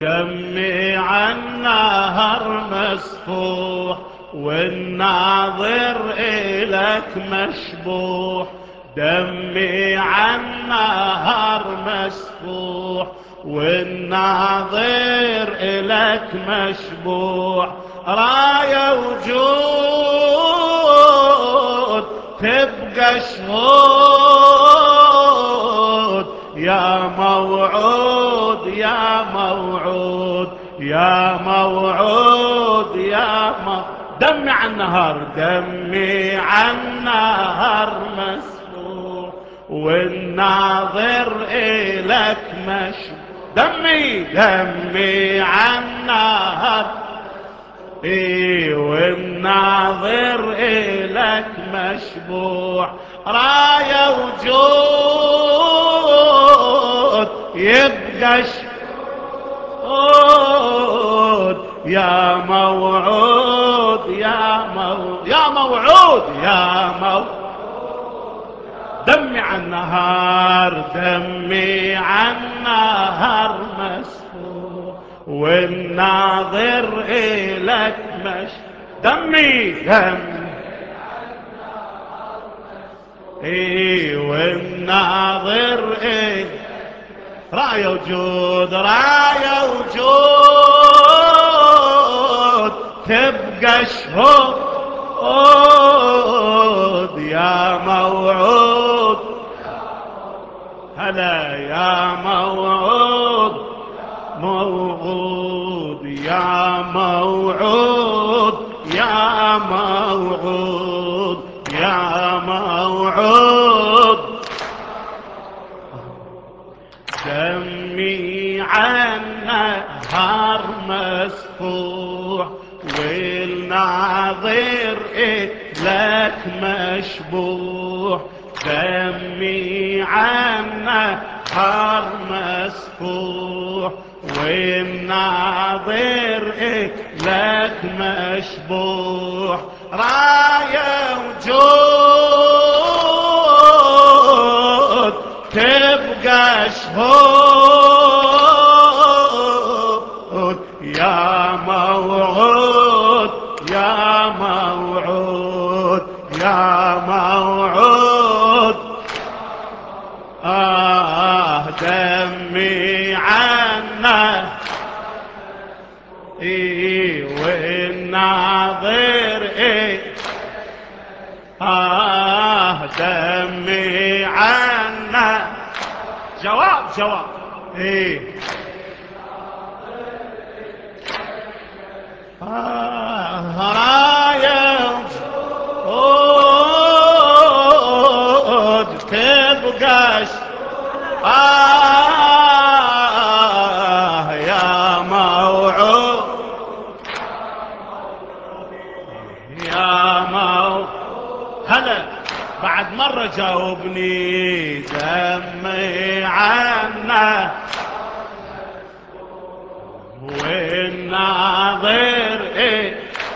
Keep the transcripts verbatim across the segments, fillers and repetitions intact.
دمي عالنهر مسفوح والناظر إلك مشبوح. دمي عالنهر مسفوح والناظر إلك مشبوح. راية وجود تبقى شهود يا موعود يا موعود يا موعود يا موعود. دمي عالنهر دمي عالنهر مسفوح والناظر إلك مشبوح. دمي دمي عالنهر اي والناظر إلك مشبوح. راية وجود يبقى شهود يا موعود يا موعود يا موعود يا موعود. دمي عالنهر دمي عالنهر مسفوح والناظر إلك مش. دمي دمي اي والناظر إلك. راية وجود راية وجود تبقى شهود يا موعود. هلا يا موعود موعود يا موعود يا موعود يا موعود. دمي عالنهر مسفوح والناظر إلك مشبوح. دمي عالنهر مسفوح والناظر إلك مشبوح. راية وجود تبقى شهود يا موعود يا موعود يا موعود. آه دمي عنا إيه والناظر إيه. آه دمي عنا. جواب جواب إيه. آه راية وجود تبقى آه يا موعود يا موعود. هلا بعد مرة جاوبني. دمي عنا والناظر إيه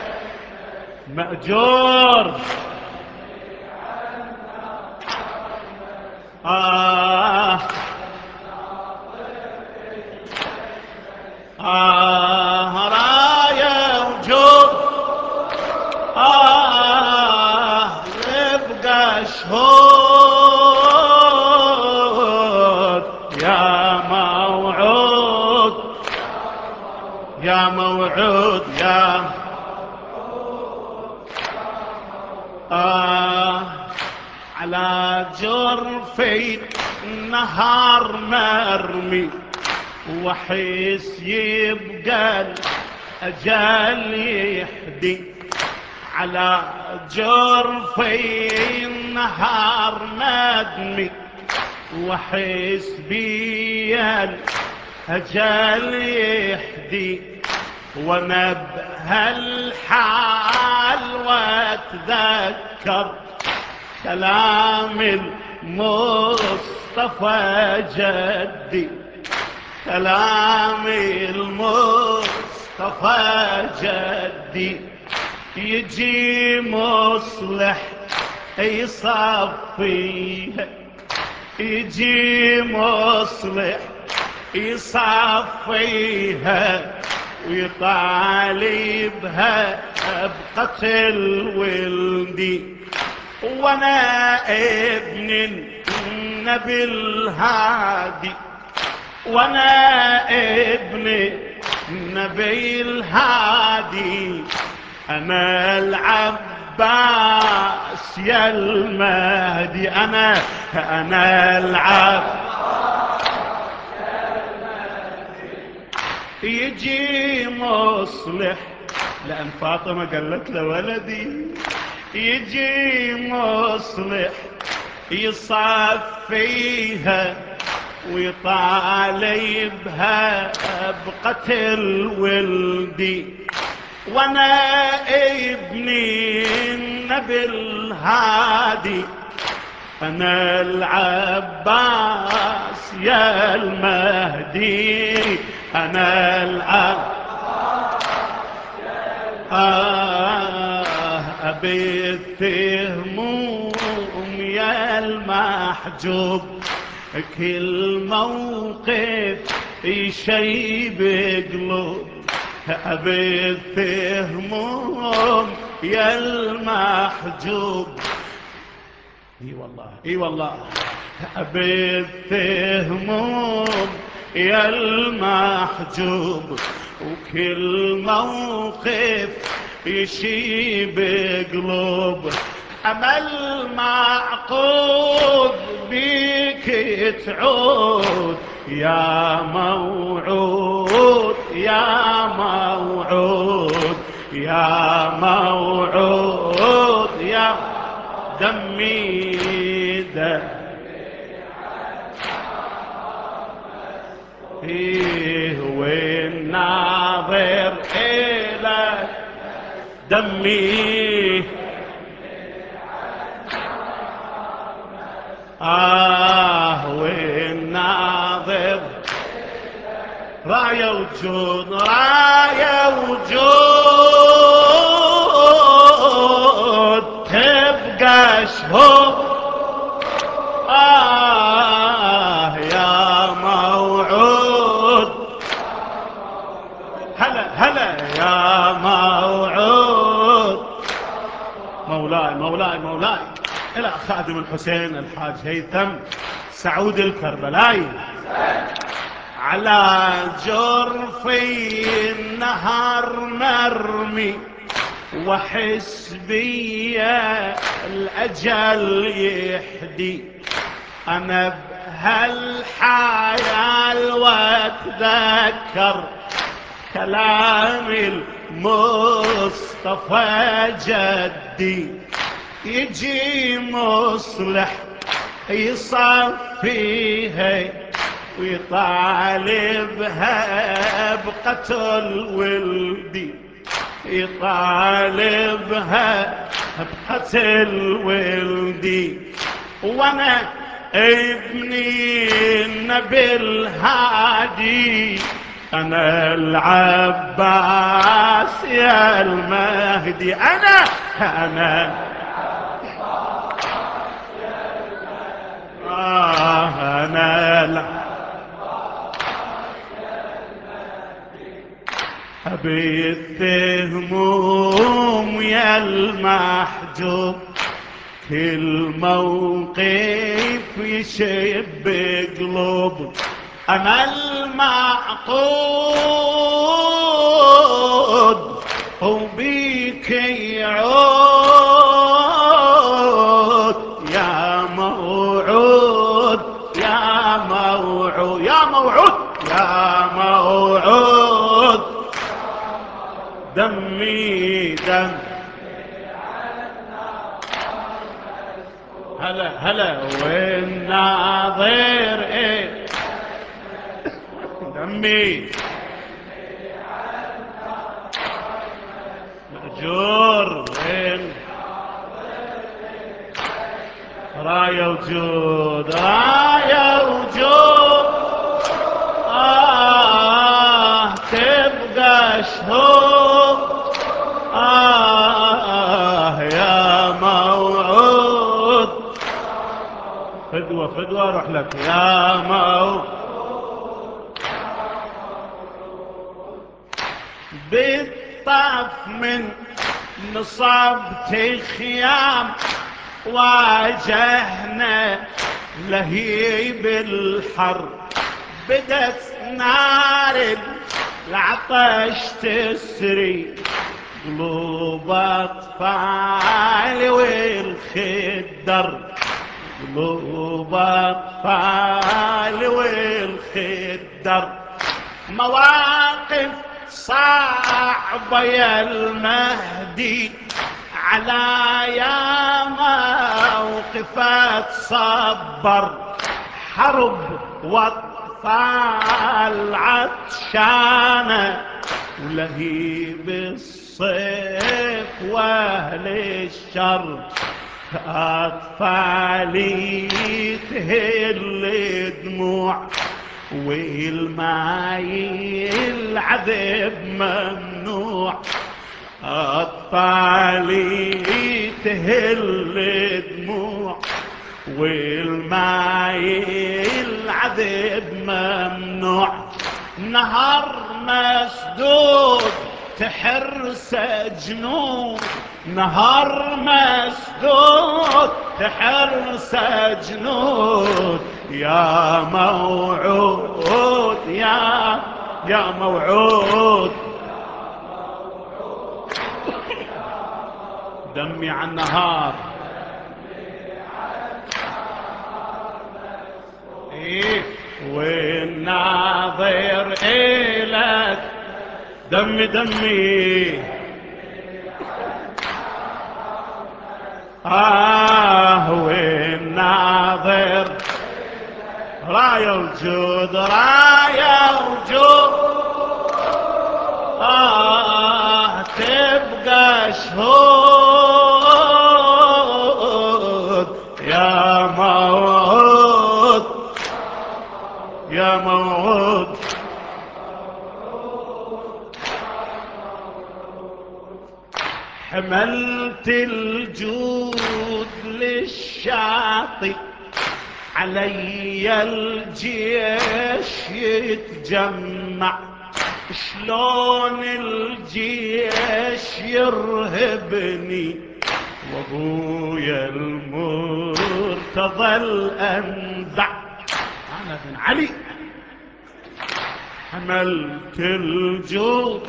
مأجور. آه آه راية وجود آه يبقى شهود يا موعود يا موعود يا آه. على جرفي النهار مرمي وحيس يبقى الأجل يحدي. على جرفي النهار مدمي وحيس بيا الأجل يحدي. وانا بهالحال واتذكر كلام المصطفى جدي. كلام المصطفى جدي. يجي مصلح يصفيها. يجي مصلح يصفيها ويطالبها بقتل ولدي، وانا ابن النبي الهادي، وانا ابن النبي الهادي، انا العباس يا المهدي، انا انا العباس يجي مصلح، لأن فاطمة قالت له ولدي، يجي مصلح يصفيها ويطالبها بقتل ولدي، وانا ابني النبي الهادي، انا العباس يا المهدي، انا العباس آه ابيت هموم يا المحجوب، كل موقف يشيب قلوب، ابيت هموم يا المحجوب، اي والله اي والله، ابيت هموم يا المحجوب، وكل موقف يشيب قلوب، امل معقود بيك تعود يا موعود يا موعود يا موعود يا دمي دم فيه والناظر إلى دمي، آه والناظر راية وجود راية وجود تبقى شهود، آه يا موعود، هلا هلا يا موعود، مولاي مولاي مولاي، إلى خادم الحسين الحاج هيثم سعود الكربلائي، على جرفي النهر مرمي وحس بيا الأجل يحدي، أنا بهالحياة واتذكر كلام المصطفى جدي، يجي مصلح يصفيها ويطالبها بقتل ولدي، يطالبها بقتل ولدي، وانا ابني النبي الهادي، انا العباس يا المهدي، انا انا آه انا العباس أبيت هموم يا المحجوب، كل موقف يشب قلوب، أمل معقود وبيك يعود يا موعود يا موعود يا موعود يا موعود، دمي دم هلا هلا والناظر ايه دمي مأجور وين راية وجود راية وجود، آه تبقى شهود، آه يا موعود، فدوة فدوة روح لك يا موعود، بالطف من نصبت خيام واجهنا لهيب الحر بدت نار العطش تسري قلوب اطفال والخدر قلوب اطفال والخدر مواقف صعبة يا المهدي على يا موقفات صبر حرب واطفال عطشانة ولهيب الصيف واهل الشر اطفالي تهل دموع والماي العذب ممنوع أطفالي تهل دموع والماي العذب ممنوع نهر مسدود تحرس جنود نهر مسدود تحرس جنود يا موعود يا يا موعود دمي على النهار إيه والناظر إلك دمي دمي آه والناظر راية وجود راية وجود آه تبقى شهود يا موعود يا موعود حملت الجود للشاطئ علي الجيش يتجمع شلون الجيش يرهبني وابويا المرتضى الانزع انا بن علي حملت الجود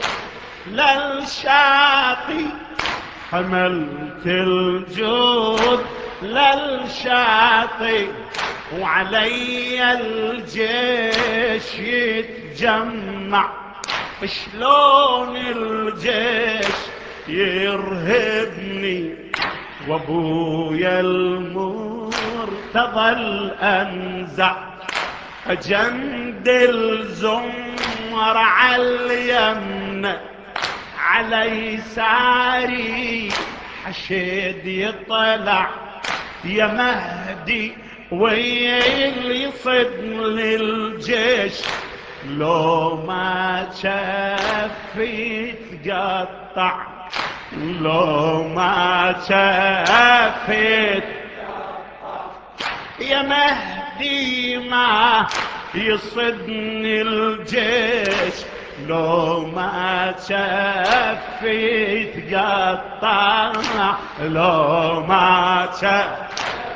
للشاطئ حملت الجود للشاطئ وعلي الجيش يتجمع شلون الجيش يرهبني وابويا المرتضى الانزع جند الزمر على اليمنى على يساري حشد يطلع يا مهدي ويلي يصد للجيش لو ما شافي تقطع لو ما شافي يا مهدي ما يصدني الجيش لو ما شافي تقطع لو ما شافي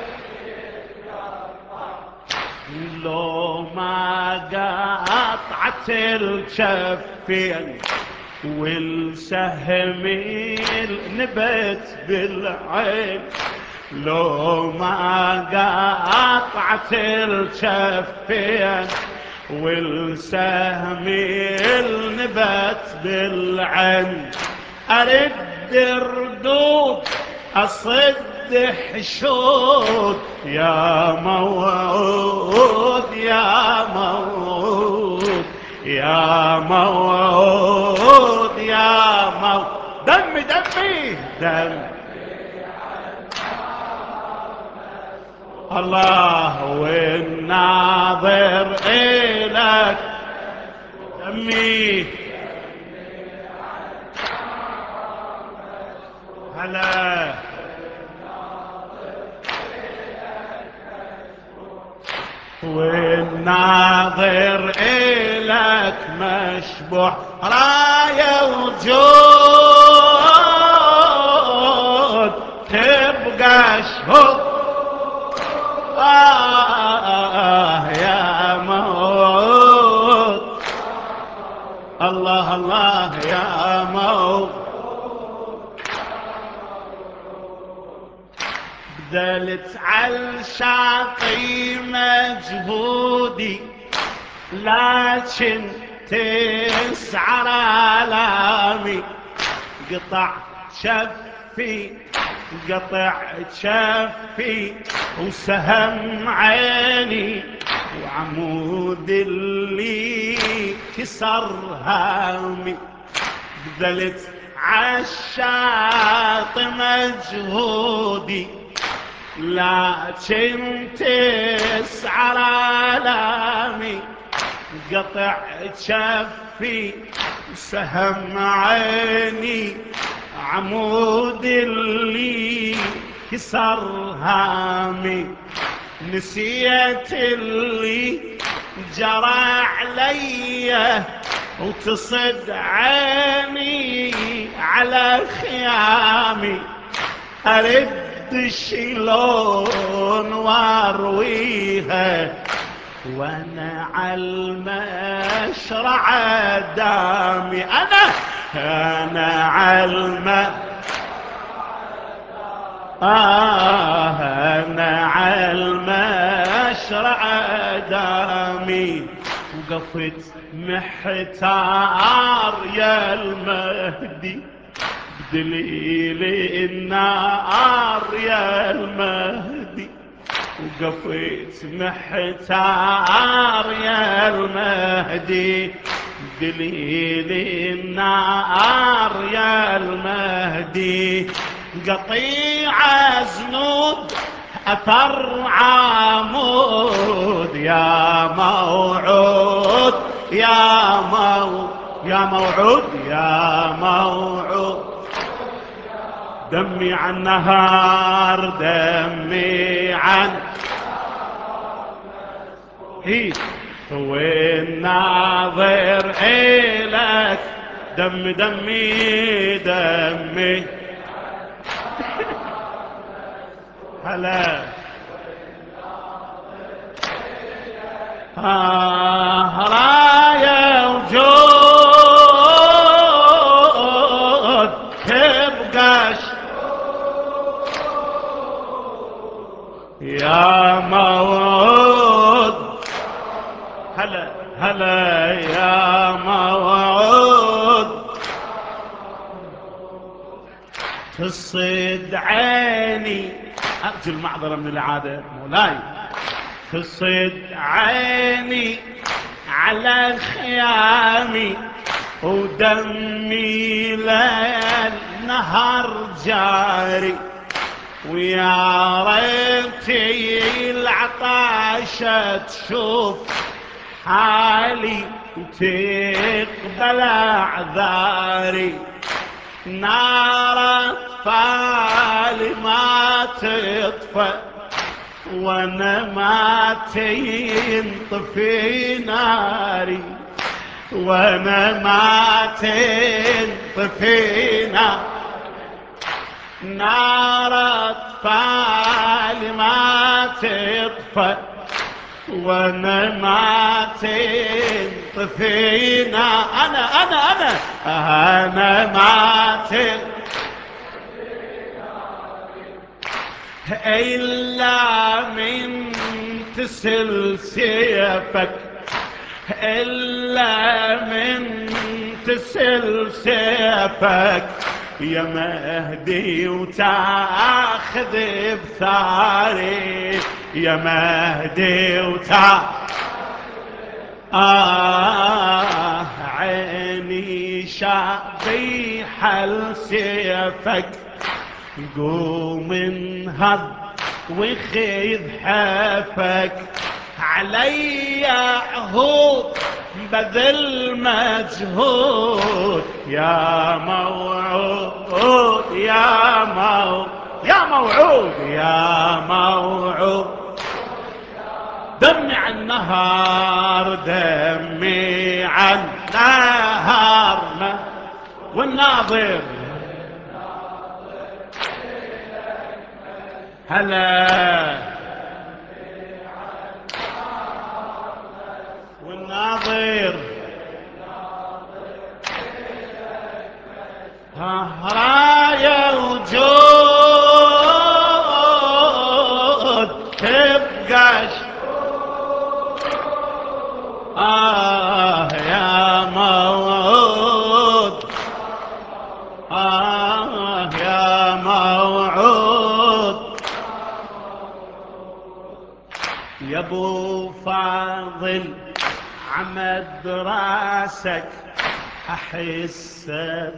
لو ما قطعت الشفين والسهم نبت بالعين لو ما قطعت الشفين والسهم نبت بالعين أرد ردود أصد حشود يا موعود يا موعود يا موعود يا موعود دمي دمي دم الله والناظر إلك دمي هلا والناظر إلك مشبوح راية وجود تبقى شهود. آه يا موت، الله الله يا موت. بذلت عالشاطئ مجهودي، لكن تسعر آلامي. قطع شفي قطع شفي وسهم عيني، وعمود اللي كسر هامي. بذلت عالشاط مجهودي، لكن تسعر آلامي. قطع شفي سهم عيني، عمود اللي كسر هامي. نسيت اللي جرى علي، وتصد عيني على خيامي. أرد شلون وارويها وانا عالمشرع دامي. انا انا عالمشرع آه أنا عالمشرع دامي. وقفت محتار يا المهدي، بدليل النار يا المهدي. وقفت محتار يا المهدي، بدليل النار يا المهدي. قطيع زنود أثر عمود، يا موعود يا موعود يا موعود يا موعود. دمي عن نهار دمي عن هي والناظر إلك دم دمي دمي. هلا آه راية وجود تبقى يا موعود. هلا هلا يا موعود. تصد عيني، أرجو المعذرة من العادة مولاي. تصد عيني على خيامي، ودمي ليل نهر جاري. ويا ريتي العطاشة تشوف حالي وتقبل اعذاري. نار اطفالي ما تطفى وانا ما تنطفي ناري، وانا ما تنطفي ناري. نار اطفالي ما تطفى وانا ما تنطفينا. انا انا انا انا ما تنطفينا الا من تسل سيفك، الا من تسل سيفك يا مهدي، وتاخذ بثاري يا مهدي وتاخذ. آه عيني شابيحة لسيفك، قوم انهض وخذ حافك. علي عهود بذل مجهود يا موعود يا موعود يا موعود يا موعود. دمي عن نهار دمي عن نهار والناظر هلا والناظر ها راية وجود تبقاش آه يا موعود آه يا موعود يا ابو فاضل عمد راسك احس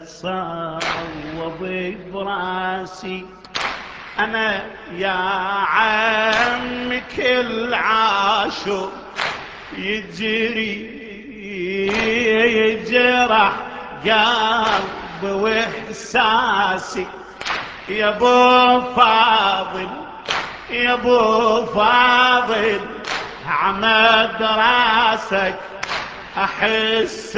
تصوب براسي انا يا عم كل عاشو يجري يجرح قلب واحساسي يا ابو فاضل يا ابو فاضل عمد راسك احس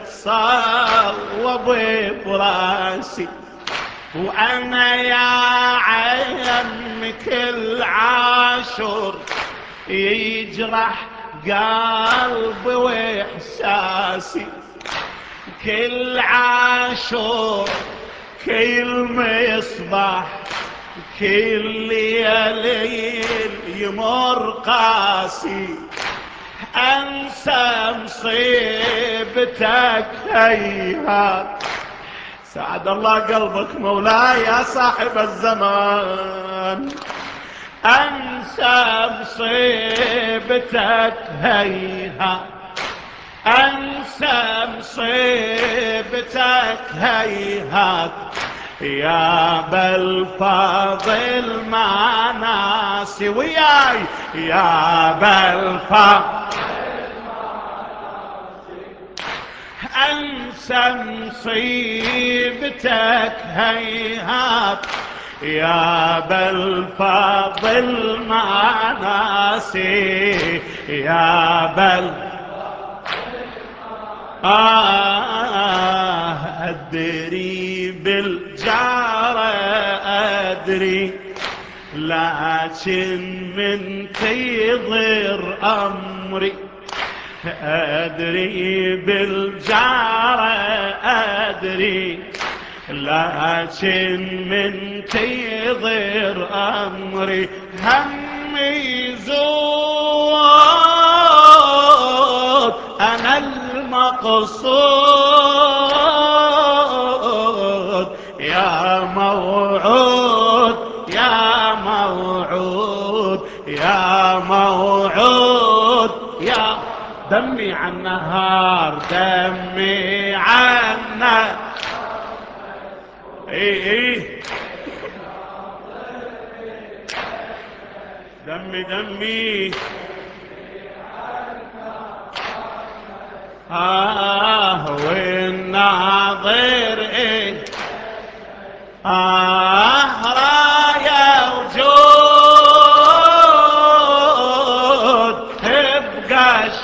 تصوب براسي وانا يا عم كل عاشر يجرح قلبي واحساسي كل عاشر كل مصباح كل ليل يمر قاسي انسى مصيبتك هيهات سعد الله قلبك مولاي يا صاحب الزمان انسى مصيبتك هيهات انسى مصيبتك هيهات يا بالفاضل ما ناسي وياي يا بالفاضل انسى مصيبتك هيهات يا بالفاضل ما ناسي يا بل آه أدري بالجارة أدري لكن من تيضر أمري أدري بالجارة أدري لكن من تيضر أمري همي زود أنا المقصود يا موعود يا موعود يا موعود يا دمي عالنهار دمي عالنهار اي اي دمي دمي آه والناظر إيه آه راية وجود تبقاش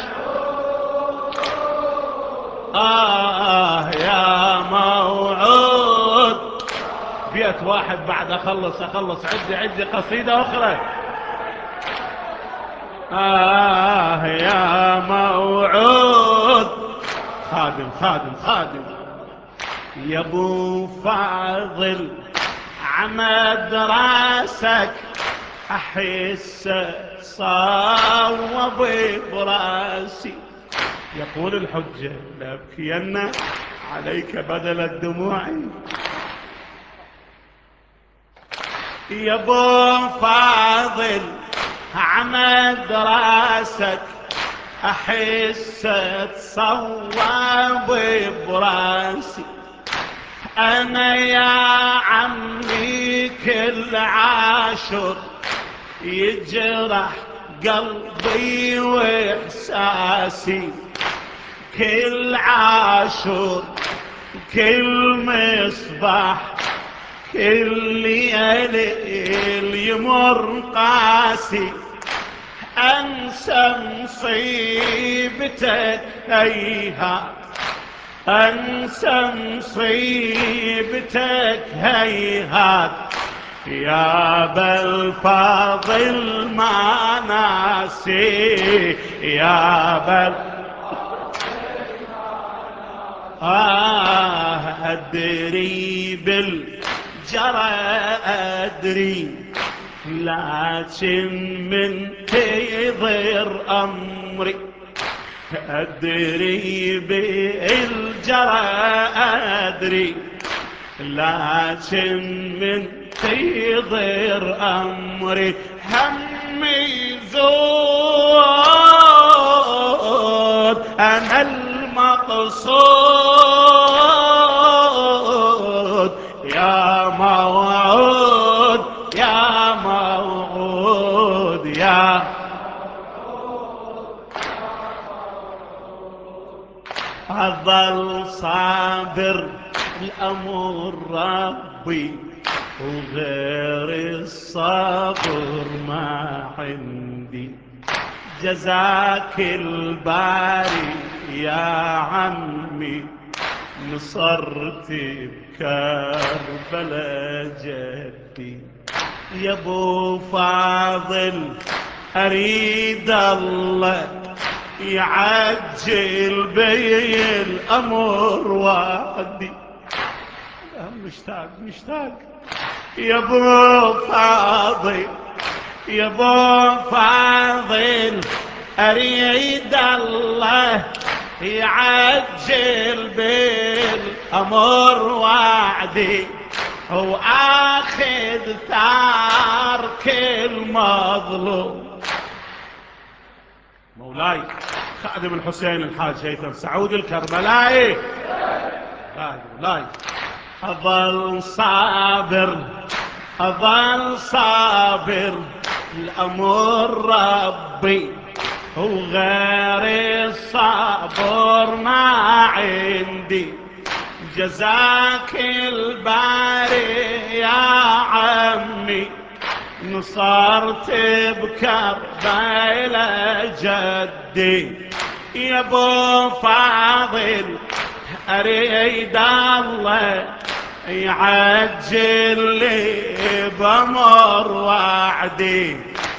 آه يا موعود بيت واحد بعد أخلص أخلص عندي عندي قصيدة أخرى آه يا موعود خادم خادم خادم يا ابو فاضل عمد راسك احس صوب براسي يقول الحجة لابكين عليك بدل الدموع يا ابو فاضل عمد راسك احس تصوب براسي انا يا عمي كل عاشر يجرح قلبي واحساسي كل عاشر كل مصباح كل ليل يمر قاسي انسى مصيبتك هيهات انسى مصيبتك هيهات يا بالفاضل ما ناسي يا بل آه أدري بالجرى أدري لكن من تضر أمري أدري بالجرى أدري لكن من تضر أمري همي زود أنا المقصود يا موعود يا موعود يا أظل صابر الأمر ربي وغير الصبر ما عندي جزاك الباري يا عمي نصرت بكربلا جدي يا ابو فاضل اريد الله يعجل بي الامر وحدي مشتاق مشتاق يا ابو فاضل يا ابو فاضل اريد الله يعجل بالامر وعدي واخذ ثار كل مظلوم مولاي خادم الحسين الحاج هيثم سعود الكربلائي مولاي اظل صابر اظل صابر الامر ربي وغير الصبر ما عندي جزاك الباري يا عمي نصرت بكربلاء جدي يا ابو فاضل اريد الله يعجل لي بامر وعدي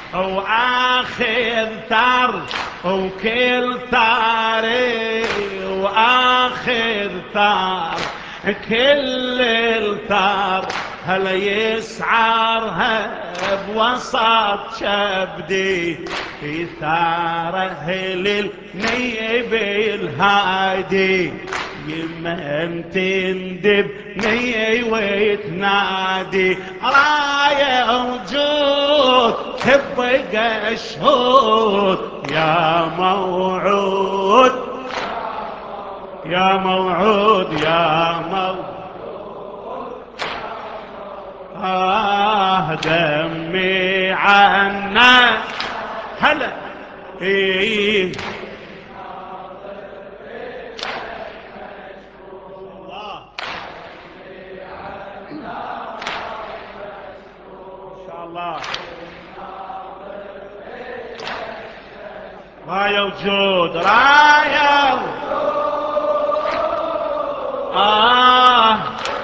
واخذ ثار وكل ثاري واخذ ثار كل الثار هلا يسعرها بوسط شبدي ثاره للنيب الهادي يمن تندب ني وتنادي رايه وجود تبقى شهود يا موعود يا موعود يا موعود آه دمي عنا هلا إيه الله إن شاء الله راية وجود راية آه